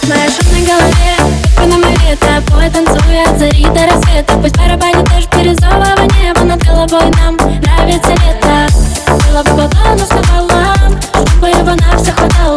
В моей шумной голове, как на море, тобой танцуя от зари до рассвета. Пусть барабанит дождь бирюзового неба над головой, нам нравится лето. Было бы по плану с пополам, чтобы его на все хватало.